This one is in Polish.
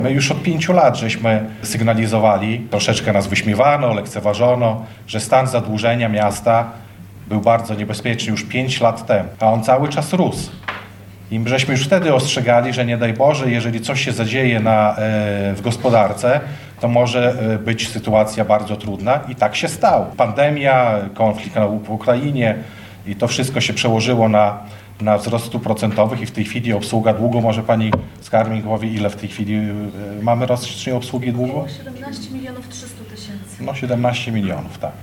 My już od 5 lat żeśmy sygnalizowali, troszeczkę nas wyśmiewano, lekceważono, że stan zadłużenia miasta był bardzo niebezpieczny już 5 lat temu, a on cały czas rósł. I żeśmy już wtedy ostrzegali, że nie daj Boże, jeżeli coś się zadzieje w gospodarce, to może być sytuacja bardzo trudna i tak się stało. Pandemia, konflikt w Ukrainie i to wszystko się przełożyło na wzrost stóp procentowych i w tej chwili obsługa długu, może pani skarbnik powie, ile w tej chwili mamy rocznie obsługi długu? 17 300 000 000. No 17 milionów, tak.